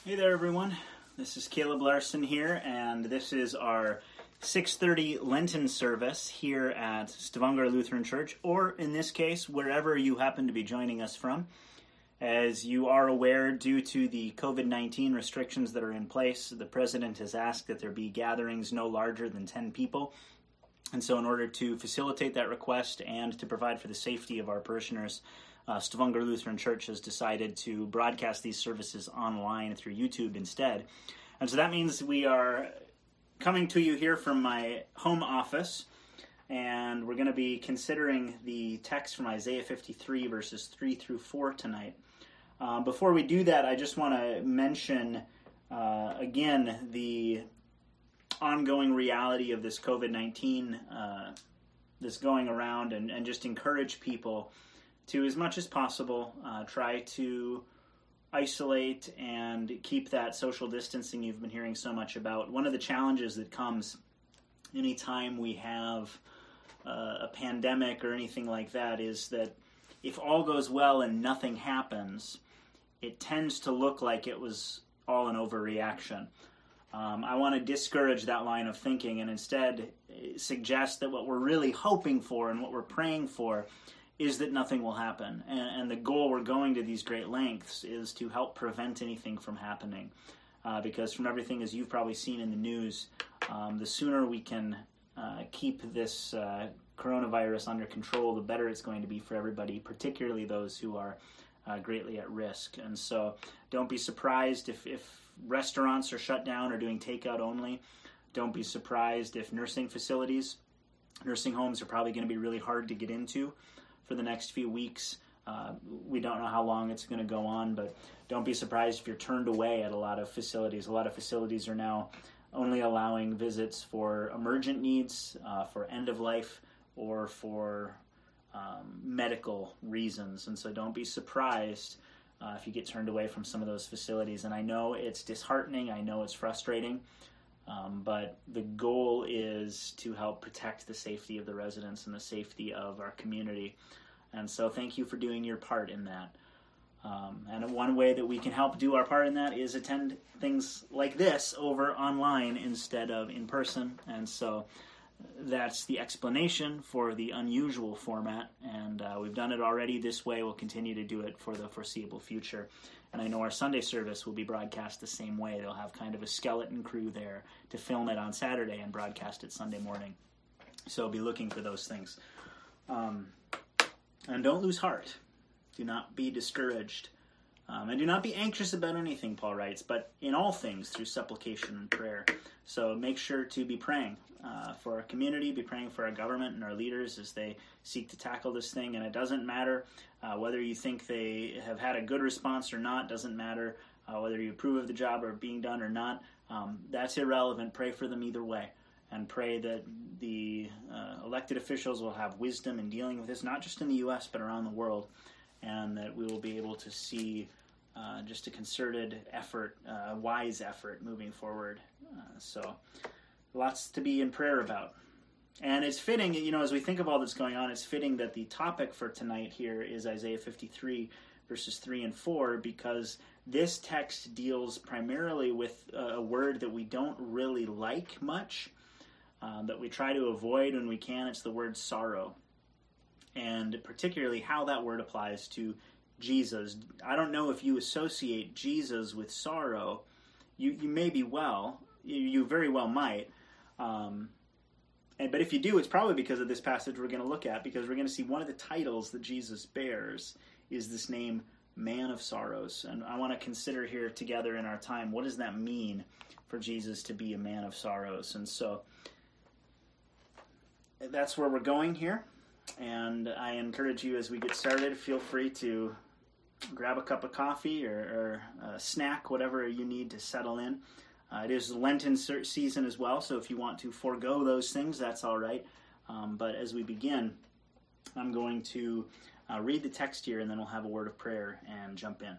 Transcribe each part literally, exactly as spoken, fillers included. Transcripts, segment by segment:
Hey there, everyone. This is Caleb Larson here, and this is our six thirty Lenten service here at Stavanger Lutheran Church, or in this case, wherever you happen to be joining us from. As you are aware, due to the covid nineteen restrictions that are in place, the President has asked that there be gatherings no larger than ten people. And so in order to facilitate that request and to provide for the safety of our parishioners, Uh, Stavanger Lutheran Church has decided to broadcast these services online through YouTube instead. And so that means we are coming to you here from my home office, and we're going to be considering the text from Isaiah fifty-three, verses three through four tonight. Uh, before we do that, I just want to mention uh, again the ongoing reality of this covid nineteen uh, that's going around, and, and just encourage people to, as much as possible, uh, try to isolate and keep that social distancing you've been hearing so much about. One of the challenges that comes anytime we have uh, a pandemic or anything like that is that if all goes well and nothing happens, it tends to look like it was all an overreaction. Um, I want to discourage that line of thinking and instead suggest that what we're really hoping for and what we're praying for is that nothing will happen. And, and the goal we're going to these great lengths is to help prevent anything from happening. Uh, because from everything, as you've probably seen in the news, um, the sooner we can uh, keep this uh, coronavirus under control, the better it's going to be for everybody, particularly those who are uh, greatly at risk. And so don't be surprised if, if restaurants are shut down or doing takeout only. Don't be surprised if nursing facilities, nursing homes are probably going to be really hard to get into for the next few weeks. Uh, we don't know how long it's going to go on, but don't be surprised if you're turned away at a lot of facilities. A lot of facilities are now only allowing visits for emergent needs, uh, for end of life, or for um, medical reasons. And so don't be surprised uh, if you get turned away from some of those facilities. And I know it's disheartening. I know it's frustrating. Um, but the goal is to help protect the safety of the residents and the safety of our community. And so thank you for doing your part in that. Um, and one way that we can help do our part in that is attend things like this over online instead of in person. And so that's the explanation for the unusual format. And uh, we've done it already this way. We'll continue to do it for the foreseeable future. And I know our Sunday service will be broadcast the same way. They'll have kind of a skeleton crew there to film it on Saturday and broadcast it Sunday morning. So be looking for those things. Um, and don't lose heart. Do not be discouraged. Um, and do not be anxious about anything, Paul writes, but in all things through supplication and prayer. So make sure to be praying uh, for our community, be praying for our government and our leaders as they seek to tackle this thing. And it doesn't matter uh, whether you think they have had a good response or not. Doesn't matter uh, whether you approve of the job or being done or not. Um, that's irrelevant. Pray for them either way. And pray that the uh, elected officials will have wisdom in dealing with this, not just in the U S, but around the world. And that we will be able to see uh, just a concerted effort, a uh, wise effort moving forward. Uh, so lots to be in prayer about. And it's fitting, you know, as we think of all that's going on, it's fitting that the topic for tonight here is Isaiah fifty-three, verses three and four, because this text deals primarily with a word that we don't really like much, uh, that we try to avoid when we can. It's the word sorrow. And particularly how that word applies to Jesus. I don't know if you associate Jesus with sorrow. You you may be well. You, you very well might. Um, and But if you do, it's probably because of this passage we're going to look at, because we're going to see one of the titles that Jesus bears is this name, Man of Sorrows. And I want to consider here together in our time, what does that mean for Jesus to be a man of sorrows? And so that's where we're going here. And I encourage you, as we get started, feel free to grab a cup of coffee or, or a snack, whatever you need to settle in. Uh, it is Lenten season as well, so if you want to forego those things, that's all right. Um, but as we begin, I'm going to uh, read the text here, and then we'll have a word of prayer and jump in.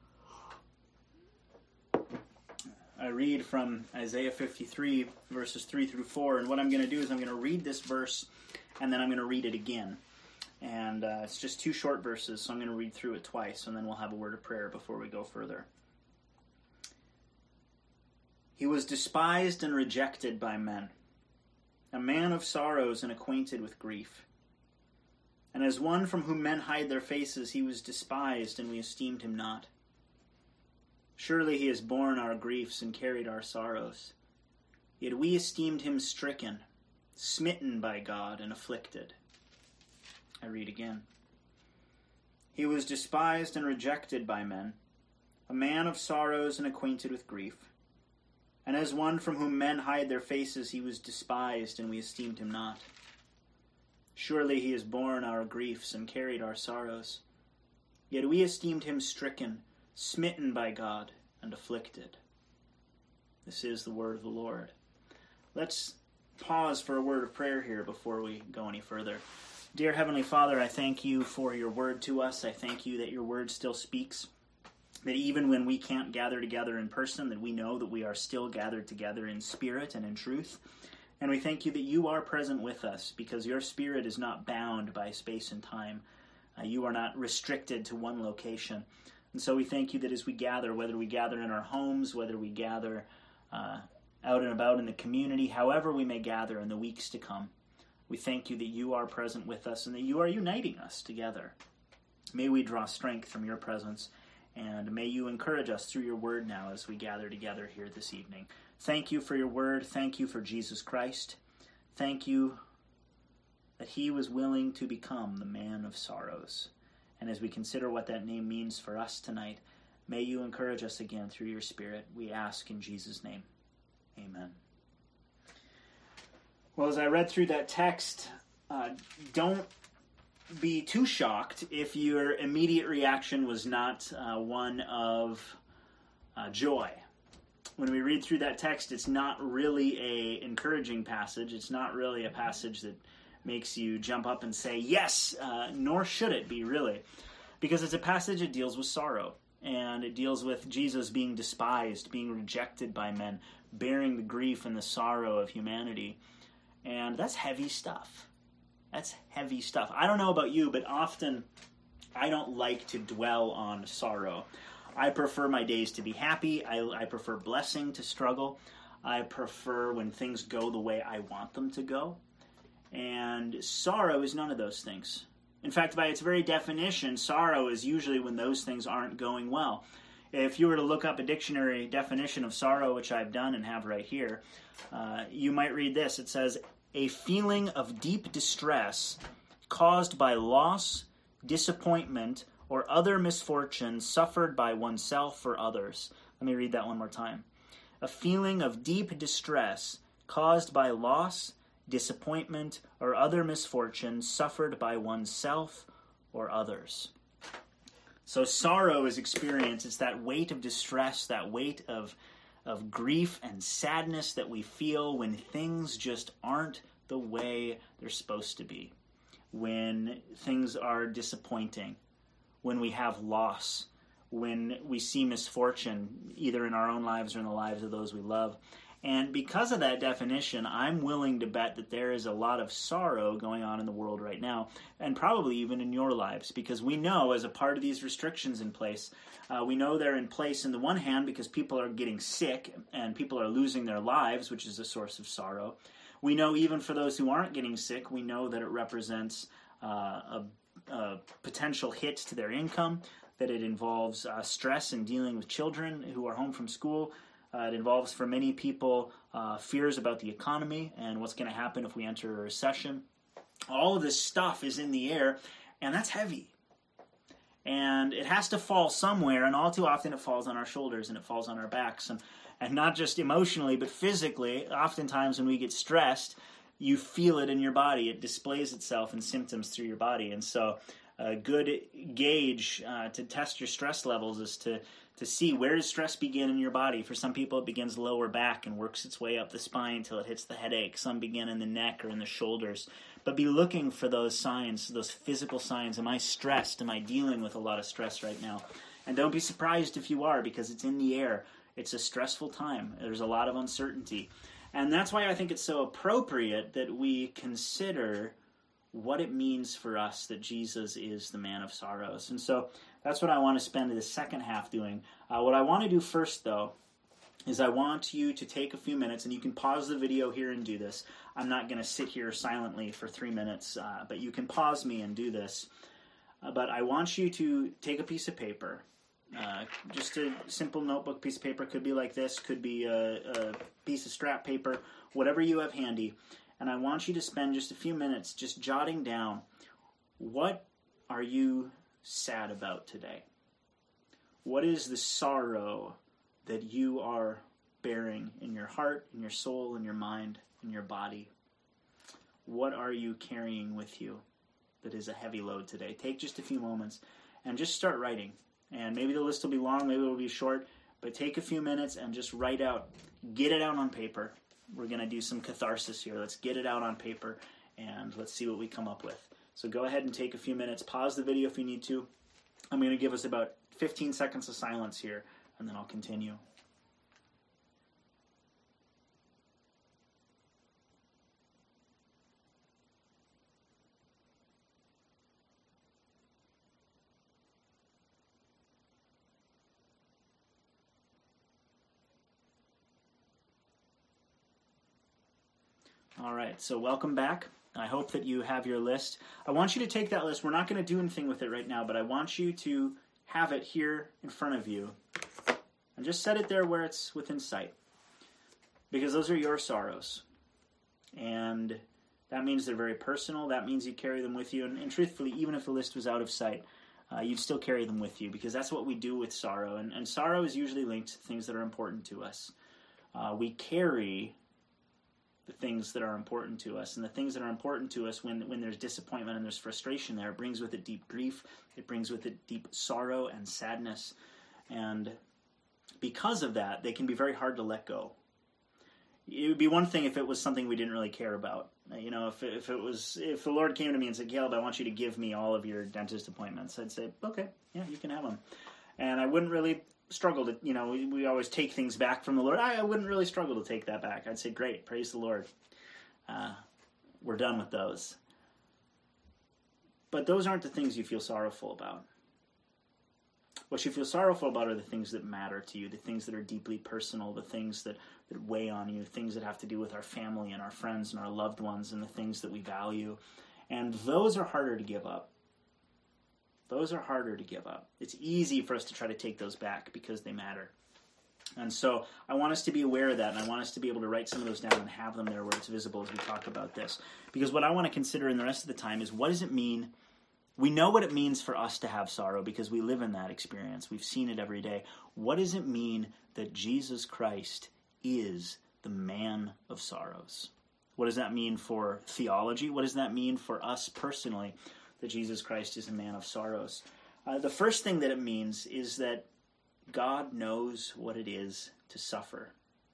I read from Isaiah fifty-three, verses three through four, and what I'm going to do is I'm going to read this verse, and then I'm going to read it again. And uh, it's just two short verses, so I'm going to read through it twice, and then we'll have a word of prayer before we go further. He was despised and rejected by men, a man of sorrows and acquainted with grief. And as one from whom men hide their faces, he was despised, and we esteemed him not. Surely he has borne our griefs and carried our sorrows. Yet we esteemed him stricken, smitten by God, and afflicted. I read again. He was despised and rejected by men, a man of sorrows and acquainted with grief. And as one from whom men hide their faces, he was despised, and we esteemed him not. Surely he has borne our griefs and carried our sorrows. Yet we esteemed him stricken, smitten by God, and afflicted. This is the word of the Lord. Let's pause for a word of prayer here before we go any further. Dear Heavenly Father, I thank you for your word to us. I thank you that your word still speaks, that even when we can't gather together in person, that we know that we are still gathered together in spirit and in truth. And we thank you that you are present with us, because your spirit is not bound by space and time. Uh, you are not restricted to one location. And so we thank you that as we gather, whether we gather in our homes, whether we gather uh, out and about in the community, however we may gather in the weeks to come, we thank you that you are present with us and that you are uniting us together. May we draw strength from your presence, and may you encourage us through your word now as we gather together here this evening. Thank you for your word. Thank you for Jesus Christ. Thank you that he was willing to become the man of sorrows. And as we consider what that name means for us tonight, may you encourage us again through your Spirit. We ask in Jesus' name. Amen. Well, as I read through that text, uh, don't be too shocked if your immediate reaction was not uh, one of uh, joy. When we read through that text, it's not really a encouraging passage. It's not really a passage that makes you jump up and say, yes, uh, nor should it be, really. Because it's a passage that deals with sorrow, and it deals with Jesus being despised, being rejected by men, bearing the grief and the sorrow of humanity. And that's heavy stuff. That's heavy stuff. I don't know about you, but often I don't like to dwell on sorrow. I prefer my days to be happy. I, I prefer blessing to struggle. I prefer when things go the way I want them to go. And sorrow is none of those things. In fact, by its very definition, sorrow is usually when those things aren't going well. If you were to look up a dictionary definition of sorrow, which I've done and have right here, uh, you might read this. It says, a feeling of deep distress caused by loss, disappointment, or other misfortune suffered by oneself or others. Let me read that one more time. A feeling of deep distress caused by loss, disappointment, or other misfortune suffered by oneself or others. So sorrow is experience. It's that weight of distress, that weight of, of grief and sadness that we feel when things just aren't the way they're supposed to be, when things are disappointing, when we have loss, when we see misfortune, either in our own lives or in the lives of those we love. And because of that definition, I'm willing to bet that there is a lot of sorrow going on in the world right now, and probably even in your lives, because we know as a part of these restrictions in place, uh, we know they're in place on the one hand because people are getting sick and people are losing their lives, which is a source of sorrow. We know even for those who aren't getting sick, we know that it represents uh, a, a potential hit to their income, that it involves uh, stress in dealing with children who are home from school. Uh, it involves, for many people, uh, fears about the economy and what's going to happen if we enter a recession. All of this stuff is in the air, and that's heavy. And it has to fall somewhere, and all too often it falls on our shoulders and it falls on our backs. And, and not just emotionally, but physically. Oftentimes when we get stressed, you feel it in your body. It displays itself in symptoms through your body. And so a good gauge uh, to test your stress levels is to to see where does stress begin in your body. For some people, it begins lower back and works its way up the spine until it hits the headache. Some begin in the neck or in the shoulders. But be looking for those signs, those physical signs. Am I stressed? Am I dealing with a lot of stress right now? And don't be surprised if you are, because it's in the air. It's a stressful time. There's a lot of uncertainty. And that's why I think it's so appropriate that we consider what it means for us that Jesus is the man of sorrows. And so that's what I want to spend the second half doing. Uh, what I want to do first, though, is I want you to take a few minutes, and you can pause the video here and do this. I'm not going to sit here silently for three minutes, uh, but you can pause me and do this. Uh, but I want you to take a piece of paper, uh, just a simple notebook piece of paper. Could be like this, could be a, a piece of scrap paper, whatever you have handy. And I want you to spend just a few minutes just jotting down, what are you sad about today? What is the sorrow that you are bearing in your heart, in your soul, in your mind, in your body? What are you carrying with you that is a heavy load today? Take just a few moments and just start writing. And maybe the list will be long, maybe it will be short, but take a few minutes and just write out. Get it out on paper. We're going to do some catharsis here. Let's get it out on paper, and let's see what we come up with. So go ahead and take a few minutes. Pause the video if you need to. I'm going to give us about fifteen seconds of silence here, and then I'll continue. All right, so welcome back. I hope that you have your list. I want you to take that list. We're not going to do anything with it right now, but I want you to have it here in front of you. And just set it there where it's within sight. Because those are your sorrows. And that means they're very personal. That means you carry them with you. And, and truthfully, even if the list was out of sight, uh, you'd still carry them with you. Because that's what we do with sorrow. And, and sorrow is usually linked to things that are important to us. Uh, we carry the things that are important to us. And the things that are important to us, when when there's disappointment and there's frustration there, it brings with it deep grief. It brings with it deep sorrow and sadness. And because of that, they can be very hard to let go. It would be one thing if it was something we didn't really care about. You know, if if it was, if the Lord came to me and said, Caleb, I want you to give me all of your dentist appointments, I'd say, okay, yeah, you can have them. And I wouldn't really struggle to, you know, we, we always take things back from the Lord. I, I wouldn't really struggle to take that back. I'd say, great, praise the Lord. Uh, we're done with those. But those aren't the things you feel sorrowful about. What you feel sorrowful about are the things that matter to you, the things that are deeply personal, the things that, that weigh on you, things that have to do with our family and our friends and our loved ones and the things that we value. And those are harder to give up. Those are harder to give up. It's easy for us to try to take those back because they matter. And so I want us to be aware of that, and I want us to be able to write some of those down and have them there where it's visible as we talk about this. Because what I want to consider in the rest of the time is, what does it mean? We know what it means for us to have sorrow because we live in that experience. We've seen it every day. What does it mean that Jesus Christ is the man of sorrows? What does that mean for theology? What does that mean for us personally, that Jesus Christ is a man of sorrows? Uh, the first thing that it means is that God knows what it is to suffer.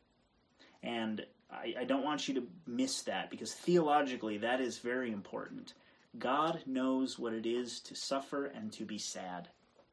And I, I don't want you to miss that, because theologically that is very important. God knows what it is to suffer and to be sad.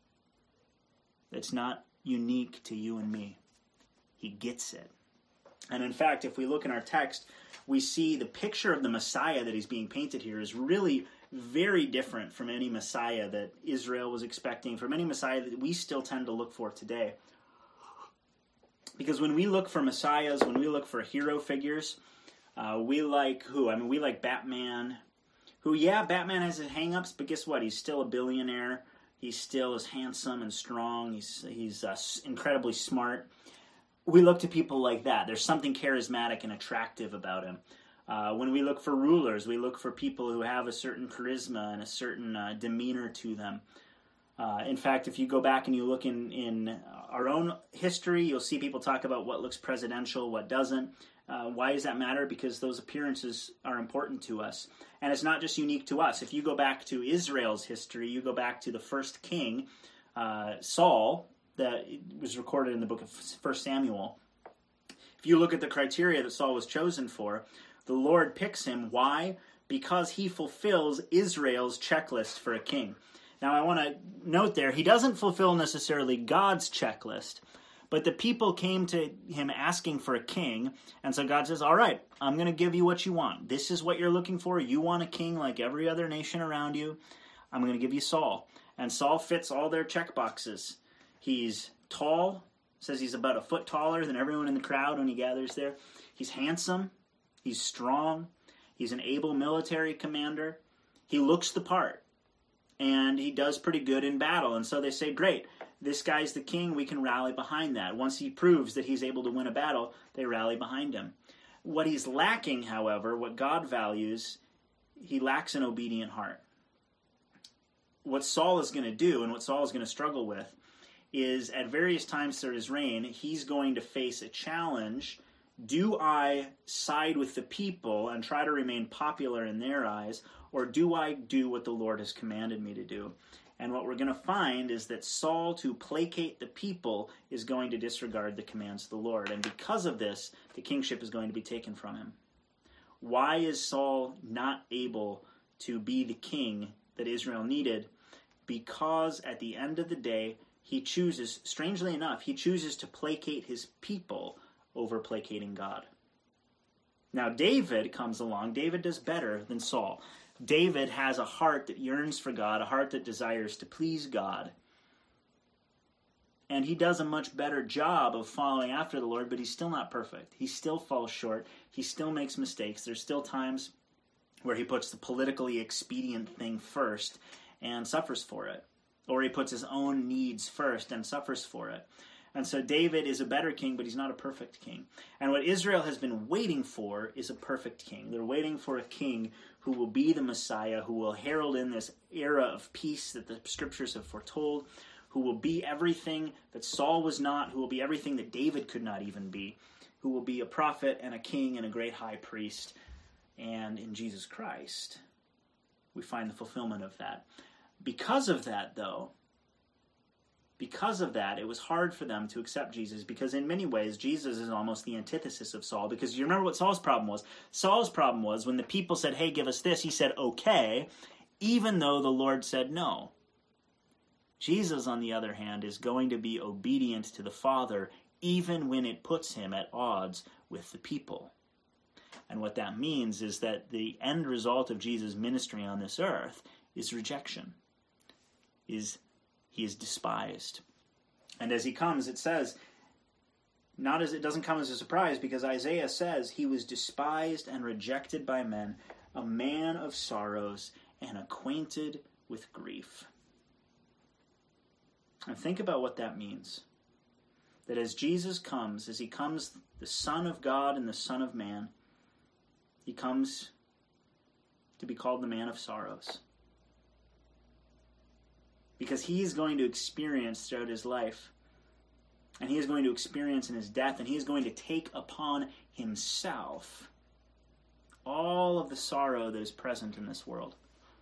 It's not unique to you and me. He gets it. And in fact, if we look in our text, we see the picture of the Messiah that is being painted here is really very different from any Messiah that Israel was expecting, from any Messiah that we still tend to look for today. Because when we look for Messiahs, when we look for hero figures, uh, we like who? I mean, we like Batman, who, yeah, Batman has his hang-ups, but guess what? He's still a billionaire. He still is handsome and strong. He's, he's uh, incredibly smart. We look to people like that. There's something charismatic and attractive about him. Uh, when we look for rulers, we look for people who have a certain charisma and a certain uh, demeanor to them. Uh, in fact, if you go back and you look in, in our own history, you'll see people talk about what looks presidential, what doesn't. Uh, why does that matter? Because those appearances are important to us. And it's not just unique to us. If you go back to Israel's history, you go back to the first king, uh, Saul, that was recorded in the book of First Samuel. If you look at the criteria that Saul was chosen for, the Lord picks him. Why? Because he fulfills Israel's checklist for a king. Now, I want to note there, he doesn't fulfill necessarily God's checklist, but the people came to him asking for a king, and so God says, all right, I'm going to give you what you want. This is what you're looking for. You want a king like every other nation around you. I'm going to give you Saul. And Saul fits all their check boxes. He's tall, says he's about a foot taller than everyone in the crowd when he gathers there. He's handsome. He's strong. He's an able military commander. He looks the part. And he does pretty good in battle. And so they say, great, this guy's the king. We can rally behind that. Once he proves that he's able to win a battle, they rally behind him. What he's lacking, however, what God values, he lacks an obedient heart. What Saul is going to do, and what Saul is going to struggle with, is at various times through his reign, he's going to face a challenge. Do I side with the people and try to remain popular in their eyes, or do I do what the Lord has commanded me to do? And what we're going to find is that Saul, to placate the people, is going to disregard the commands of the Lord. And because of this, the kingship is going to be taken from him. Why is Saul not able to be the king that Israel needed? Because at the end of the day, he chooses, strangely enough, he chooses to placate his people over placating God. Now David comes along. David does better than Saul. David has a heart that yearns for God, a heart that desires to please God. And he does a much better job of following after the Lord, but he's still not perfect. He still falls short. He still makes mistakes. There's still times where he puts the politically expedient thing first and suffers for it. Or he puts his own needs first and suffers for it. And so David is a better king, but he's not a perfect king. And what Israel has been waiting for is a perfect king. They're waiting for a king who will be the Messiah, who will herald in this era of peace that the scriptures have foretold, who will be everything that Saul was not, who will be everything that David could not even be, who will be a prophet and a king and a great high priest. And in Jesus Christ, we find the fulfillment of that. Because of that, though, Because of that, it was hard for them to accept Jesus, because in many ways, Jesus is almost the antithesis of Saul. Because you remember what Saul's problem was? Saul's problem was when the people said, hey, give us this, he said, okay, even though the Lord said no. Jesus, on the other hand, is going to be obedient to the Father, even when it puts him at odds with the people. And what that means is that the end result of Jesus' ministry on this earth is rejection, is he is despised. And as he comes, it says, not as it doesn't come as a surprise, because Isaiah says he was despised and rejected by men, a man of sorrows and acquainted with grief. And think about what that means. That as Jesus comes, as he comes, the Son of God and the Son of Man, he comes to be called the man of sorrows. Because he is going to experience throughout his life, and he is going to experience in his death, and he is going to take upon himself all of the sorrow that is present in this world.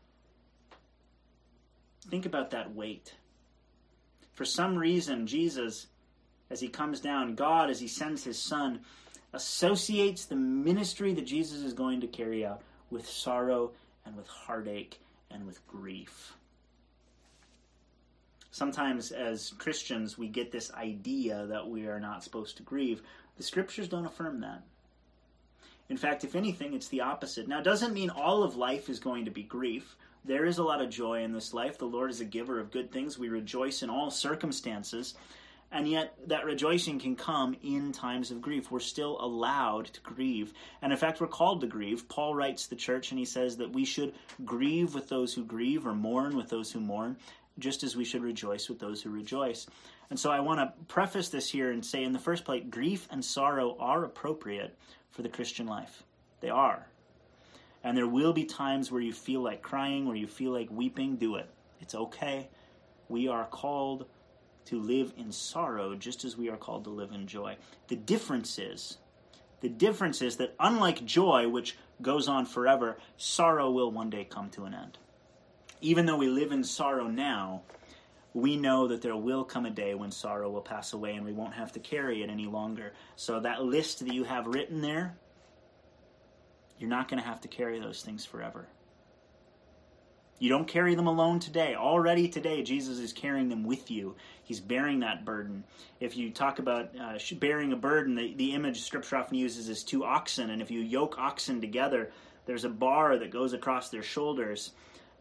Think about that weight. For some reason, Jesus, as he comes down, God, as he sends his Son, associates the ministry that Jesus is going to carry out with sorrow and with heartache and with grief. Sometimes as Christians, we get this idea that we are not supposed to grieve. The scriptures don't affirm that. In fact, if anything, it's the opposite. Now, it doesn't mean all of life is going to be grief. There is a lot of joy in this life. The Lord is a giver of good things. We rejoice in all circumstances. And yet, that rejoicing can come in times of grief. We're still allowed to grieve. And in fact, we're called to grieve. Paul writes to the church and he says that we should grieve with those who grieve, or mourn with those who mourn, just as we should rejoice with those who rejoice. And so I want to preface this here and say, in the first place, grief and sorrow are appropriate for the Christian life. They are. And there will be times where you feel like crying, where you feel like weeping. Do it. It's okay. We are called to live in sorrow just as we are called to live in joy. The difference is, the difference is that unlike joy, which goes on forever, sorrow will one day come to an end. Even though we live in sorrow now, we know that there will come a day when sorrow will pass away and we won't have to carry it any longer. So that list that you have written there, you're not going to have to carry those things forever. You don't carry them alone today. Already today, Jesus is carrying them with you. He's bearing that burden. If you talk about uh, bearing a burden, the, the image Scripture often uses is two oxen. And if you yoke oxen together, there's a bar that goes across their shoulders.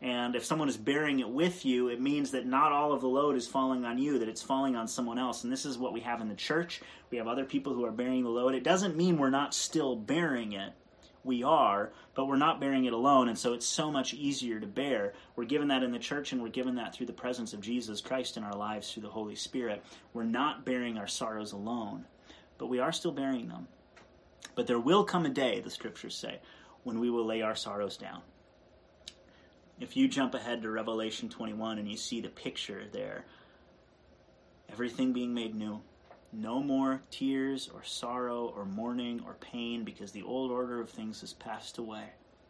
And if someone is bearing it with you, it means that not all of the load is falling on you, that it's falling on someone else. And this is what we have in the church. We have other people who are bearing the load. It doesn't mean we're not still bearing it. We are, but we're not bearing it alone, and so it's so much easier to bear. We're given that in the church, and we're given that through the presence of Jesus Christ in our lives through the Holy Spirit. We're not bearing our sorrows alone, but we are still bearing them. But there will come a day, the scriptures say, when we will lay our sorrows down. If you jump ahead to Revelation twenty-one and you see the picture there, everything being made new. No more tears or sorrow or mourning or pain, because the old order of things has passed away.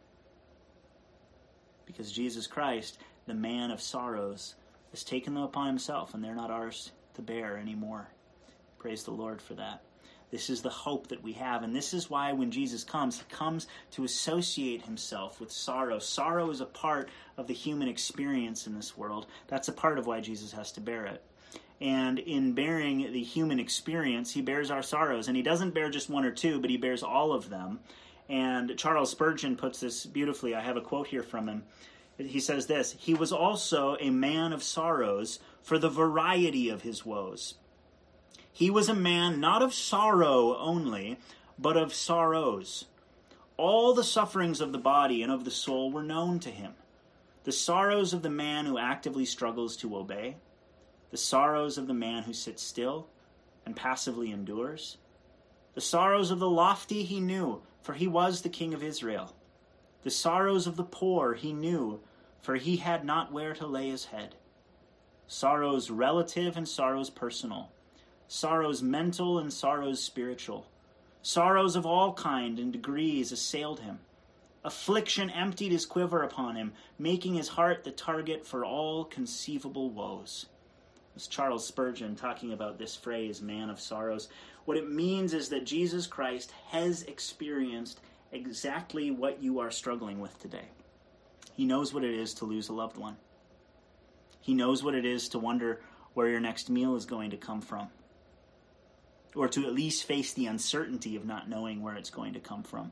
Because Jesus Christ, the man of sorrows, has taken them upon himself, and they're not ours to bear anymore. Praise the Lord for that. This is the hope that we have, and this is why when Jesus comes, he comes to associate himself with sorrow. Sorrow is a part of the human experience in this world. That's a part of why Jesus has to bear it. And in bearing the human experience, he bears our sorrows. And he doesn't bear just one or two, but he bears all of them. And Charles Spurgeon puts this beautifully. I have a quote here from him. He says this: "He was also a man of sorrows for the variety of his woes. He was a man not of sorrow only, but of sorrows. All the sufferings of the body and of the soul were known to him. The sorrows of the man who actively struggles to obey, the sorrows of the man who sits still and passively endures, the sorrows of the lofty he knew, for he was the king of Israel. The sorrows of the poor he knew, for he had not where to lay his head. Sorrows relative and sorrows personal, sorrows mental and sorrows spiritual, sorrows of all kind and degrees assailed him. Affliction emptied his quiver upon him, making his heart the target for all conceivable woes." It's Charles Spurgeon talking about this phrase, man of sorrows. What it means is that Jesus Christ has experienced exactly what you are struggling with today. He knows what it is to lose a loved one. He knows what it is to wonder where your next meal is going to come from, or to at least face the uncertainty of not knowing where it's going to come from.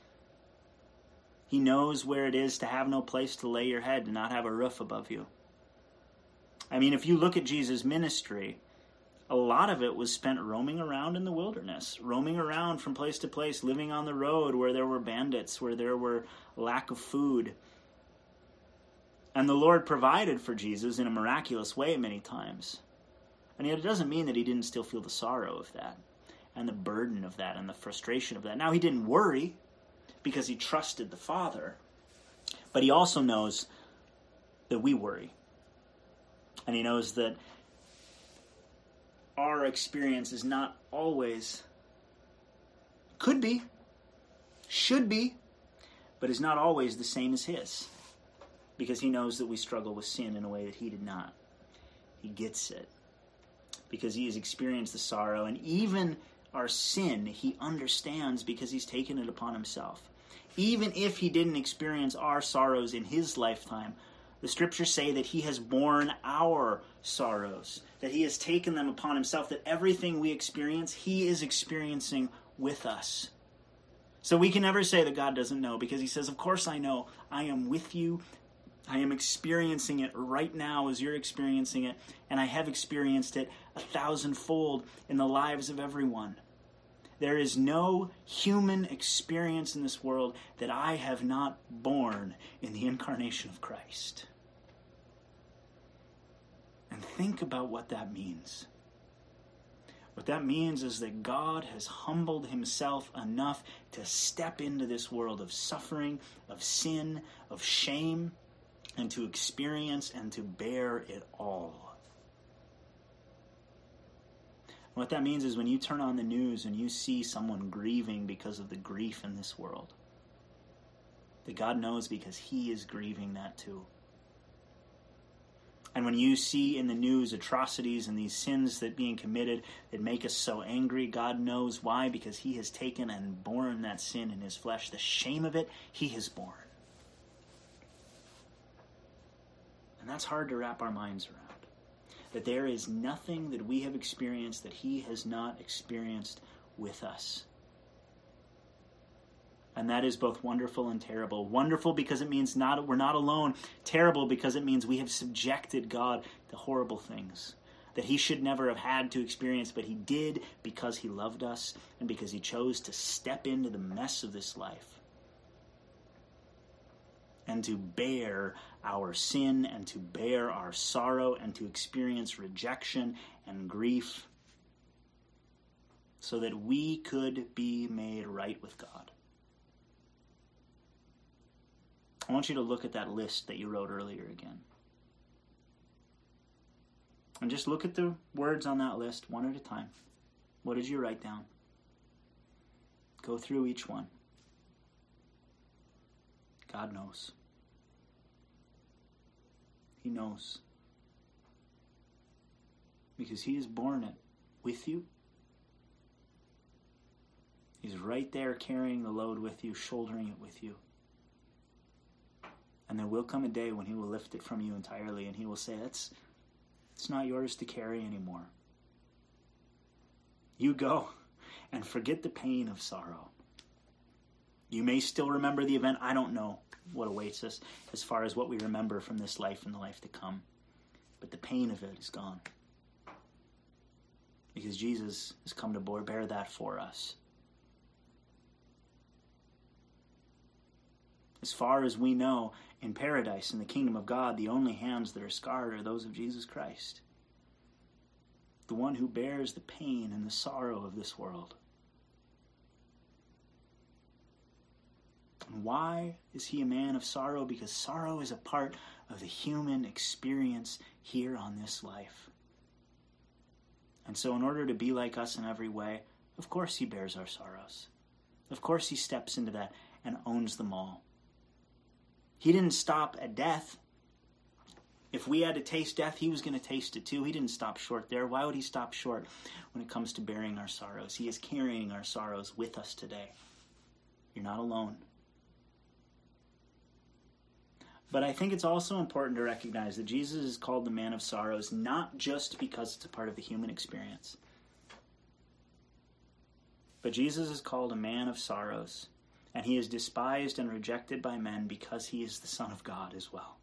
He knows where it is to have no place to lay your head, to not have a roof above you. I mean, if you look at Jesus' ministry, a lot of it was spent roaming around in the wilderness, roaming around from place to place, living on the road where there were bandits, where there were lack of food. And the Lord provided for Jesus in a miraculous way many times. And yet it doesn't mean that he didn't still feel the sorrow of that, and the burden of that, and the frustration of that. Now, he didn't worry because he trusted the Father, but he also knows that we worry. And he knows that our experience is not always, could be, should be, but is not always the same as his. Because he knows that we struggle with sin in a way that he did not. He gets it. Because he has experienced the sorrow, and even our sin he understands because he's taken it upon himself. Even if he didn't experience our sorrows in his lifetime, the scriptures say that he has borne our sorrows, that he has taken them upon himself, that everything we experience, he is experiencing with us. So we can never say that God doesn't know, because he says, of course I know. I am with you. I am experiencing it right now as you're experiencing it, and I have experienced it a thousandfold in the lives of everyone. There is no human experience in this world that I have not borne in the incarnation of Christ. And think about what that means. What that means is that God has humbled himself enough to step into this world of suffering, of sin, of shame, and to experience and to bear it all. What that means is when you turn on the news and you see someone grieving because of the grief in this world, that God knows because he is grieving that too. And when you see in the news atrocities and these sins that being committed that make us so angry, God knows why, because he has taken and borne that sin in his flesh. The shame of it, he has borne. And that's hard to wrap our minds around. That there is nothing that we have experienced that he has not experienced with us. And that is both wonderful and terrible. Wonderful because it means not we're not alone. Terrible because it means we have subjected God to horrible things that he should never have had to experience, but he did because he loved us and because he chose to step into the mess of this life and to bear our sin and to bear our sorrow and to experience rejection and grief so that we could be made right with God. I want you to look at that list that you wrote earlier again. And just look at the words on that list one at a time. What did you write down? Go through each one. God knows. He knows. Because he has borne it with you. He's right there carrying the load with you, shouldering it with you. And there will come a day when he will lift it from you entirely and he will say, That's, it's not yours to carry anymore. You go and forget the pain of sorrow. You may still remember the event. I don't know what awaits us as far as what we remember from this life and the life to come. But the pain of it is gone. Because Jesus has come to bear that for us. As far as we know, in paradise, in the kingdom of God, the only hands that are scarred are those of Jesus Christ. The one who bears the pain and the sorrow of this world. And why is he a man of sorrow? Because sorrow is a part of the human experience here on this life. And so in order to be like us in every way, of course he bears our sorrows. Of course he steps into that and owns them all. He didn't stop at death. If we had to taste death, he was going to taste it too. He didn't stop short there. Why would he stop short when it comes to bearing our sorrows? He is carrying our sorrows with us today. You're not alone. But I think it's also important to recognize that Jesus is called the man of sorrows not just because it's a part of the human experience. But Jesus is called a man of sorrows. And he is despised and rejected by men because he is the Son of God as well.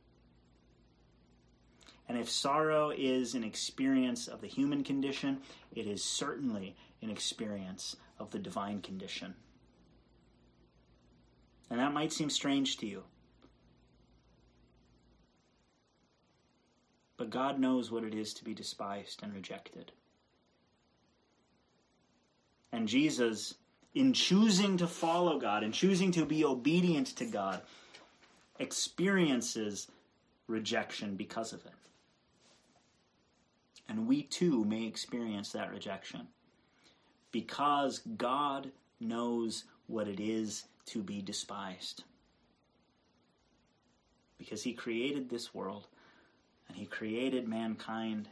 And if sorrow is an experience of the human condition, it is certainly an experience of the divine condition. And that might seem strange to you. But God knows what it is to be despised and rejected. And Jesus, in choosing to follow God, in choosing to be obedient to God, experiences rejection because of it. And we too may experience that rejection because God knows what it is to be despised. Because he created this world and he created mankind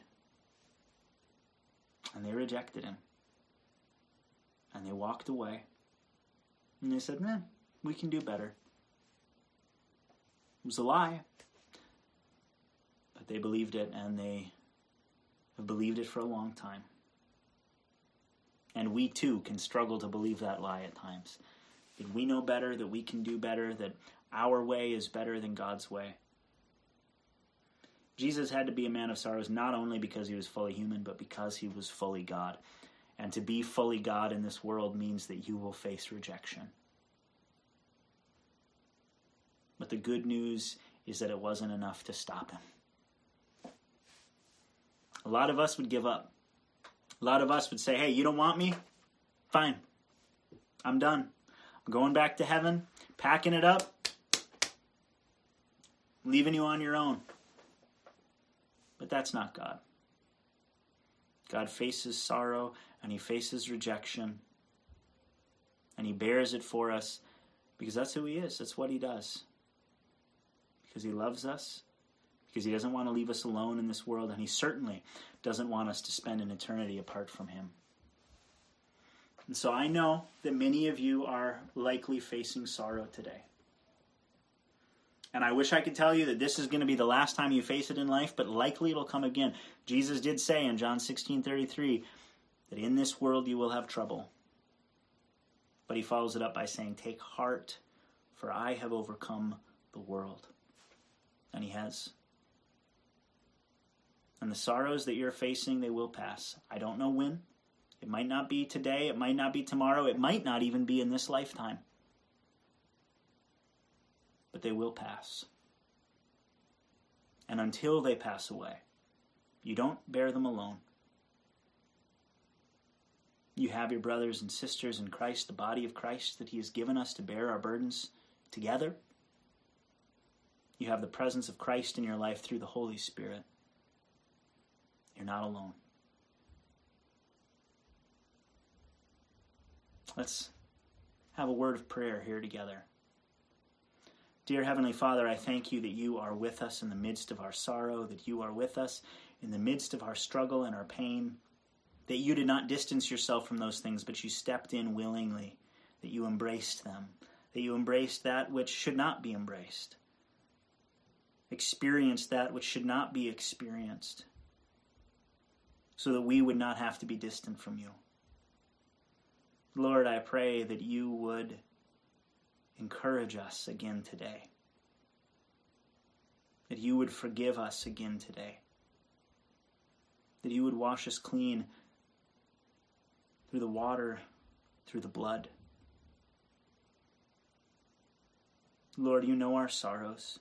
and they rejected him. And they walked away. And they said, man, we can do better. It was a lie. But they believed it, and they have believed it for a long time. And we too can struggle to believe that lie at times. That we know better, that we can do better, that our way is better than God's way. Jesus had to be a man of sorrows not only because he was fully human, but because he was fully God. And to be fully God in this world means that you will face rejection. But the good news is that it wasn't enough to stop him. A lot of us would give up. A lot of us would say, hey, you don't want me? Fine. I'm done. I'm going back to heaven, packing it up, leaving you on your own. But that's not God. God faces sorrow and he faces rejection and he bears it for us because that's who he is. That's what he does. Because he loves us, because he doesn't want to leave us alone in this world, and he certainly doesn't want us to spend an eternity apart from him. And so I know that many of you are likely facing sorrow today. And I wish I could tell you that this is going to be the last time you face it in life, but likely it'll come again. Jesus did say in John sixteen thirty-three that in this world you will have trouble. But he follows it up by saying, take heart, for I have overcome the world. And he has. And the sorrows that you're facing, they will pass. I don't know when. It might not be today. It might not be tomorrow. It might not even be in this lifetime. But they will pass. And until they pass away, you don't bear them alone. You have your brothers and sisters in Christ, the body of Christ that he has given us to bear our burdens together. You have the presence of Christ in your life through the Holy Spirit. You're not alone. Let's have a word of prayer here together. Dear Heavenly Father, I thank you that you are with us in the midst of our sorrow, that you are with us in the midst of our struggle and our pain, that you did not distance yourself from those things, but you stepped in willingly, that you embraced them, that you embraced that which should not be embraced, experienced that which should not be experienced, so that we would not have to be distant from you. Lord, I pray that you would encourage us again today, that you would forgive us again today, that you would wash us clean through the water, through the blood. Lord, you know our sorrows.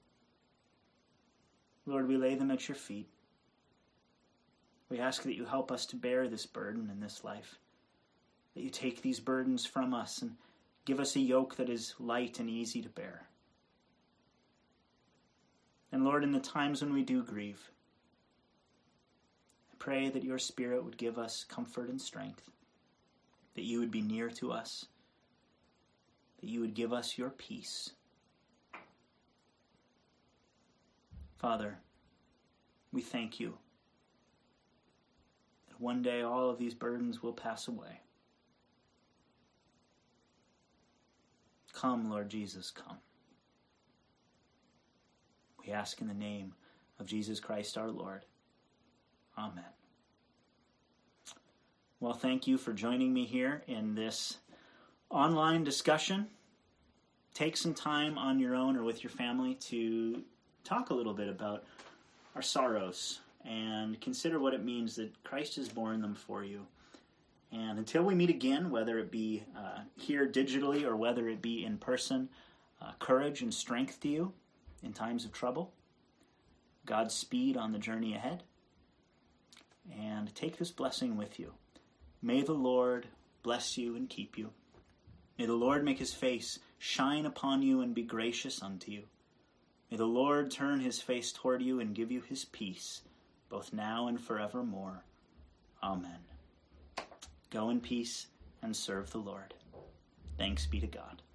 Lord, we lay them at your feet. We ask that you help us to bear this burden in this life, that you take these burdens from us and give us a yoke that is light and easy to bear. And Lord, in the times when we do grieve, I pray that your Spirit would give us comfort and strength, that you would be near to us, that you would give us your peace. Father, we thank you that one day all of these burdens will pass away. Come, Lord Jesus, come. We ask in the name of Jesus Christ our Lord. Amen. Well, thank you for joining me here in this online discussion. Take some time on your own or with your family to talk a little bit about our sorrows and consider what it means that Christ has borne them for you. And until we meet again, whether it be uh, here digitally or whether it be in person, uh, courage and strength to you in times of trouble. Godspeed on the journey ahead. And take this blessing with you. May the Lord bless you and keep you. May the Lord make his face shine upon you and be gracious unto you. May the Lord turn his face toward you and give you his peace, both now and forevermore. Amen. Go in peace and serve the Lord. Thanks be to God.